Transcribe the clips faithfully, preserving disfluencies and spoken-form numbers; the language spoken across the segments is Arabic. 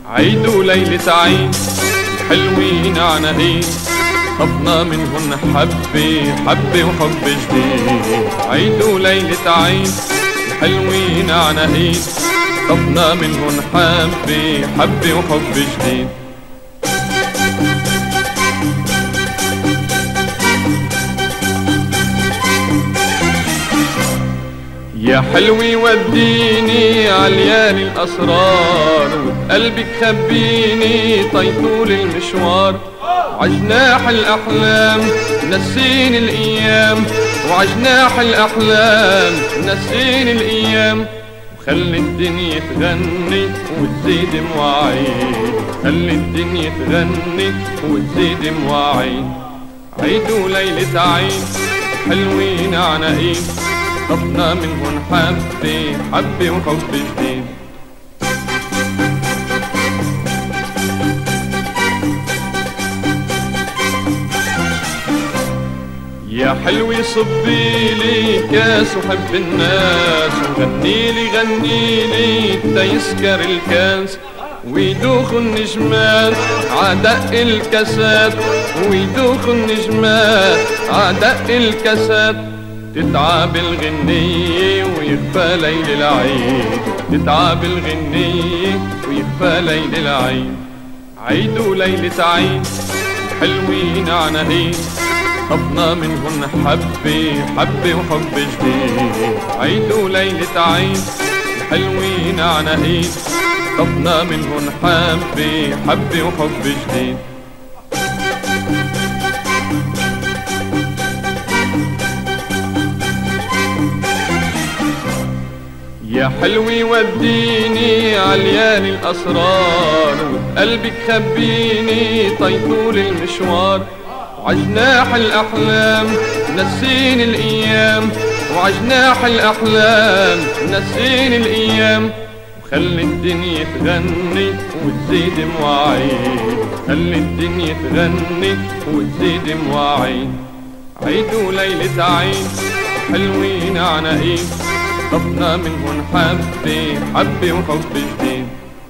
عيد وليلة عيد حلوين عناقيد، طفنا منهن حبة حبة وحب جديد. عيد وليلة عيد حلوين عناقيد، طفنا منهن حبة حبة وحب جديد. يا حلوي وديني عاليالي الأسرار، وبقلبك خبيني طيطول المشوار. وعجناح الأحلام نسيني الأيام، وعجناح الأحلام نسيني الأيام. وخلي الدنيا تغني وتزيد مواعيد، خلي الدنيا تغني وتزيد مواعيد. عيد وليلة عيد حلوين عناقيد، طفنا منهن حبة حبة وحب جديد. يا حلوي صبيلي كاس وحب الناس، وغنيلي غنيلي تيسكر الكاس. ويدوخ النجمات عدق الكاسات، ويدوخ النجمات عدق الكاسات. تتعب الغنية ويخفى ليل العيد، تتعب الغنية ويخفى ليل العيد. عيد وليلة عيد حلوين عناقيد، طفنا منهن حبة حبة وحب جديد. عيد وليلة عيد حلوين عناقيد، طفنا منهن حبة حبة وحب جديد. يا حلوي وديني عاليالي الأسرار، وبقلبك خبيني طيطول المشوار. وعجناح الأحلام نسيني الأيام، وعجناح الأحلام نسيني الأيام. وخلي الدنيا تغني وتزيد مواعيد، خلي الدنيا تغني وتزيد مواعيد. عيد وليلة عيد حلوين عناقيد، طفنا منهن حبة حبة وحب جديد.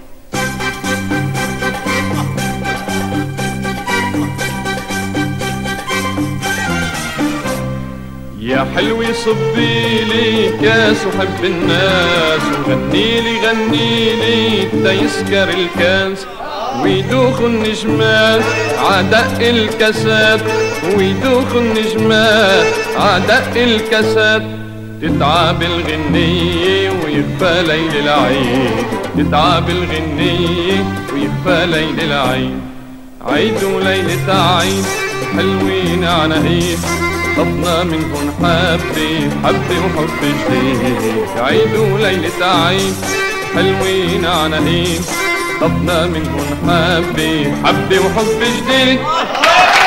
يا حلوي صبيلي كاس وحب الناس، وغنيلي غنيلي تيسكر الكاس. ويدوخ النجمات عدق الكاسات، ويدوخ النجمات عدق الكاسات. تتعب الغنية ويخفى ليل العيد، تتعب الغنية ويخفى ليل العيد. عيد وليلة عيد حلوين عناقيد، طفنا منهن حبة حبة وحب جديد. عيد وليلة عيد حلوين عناقيد، طفنا منهن حبة حبة وحب جديد.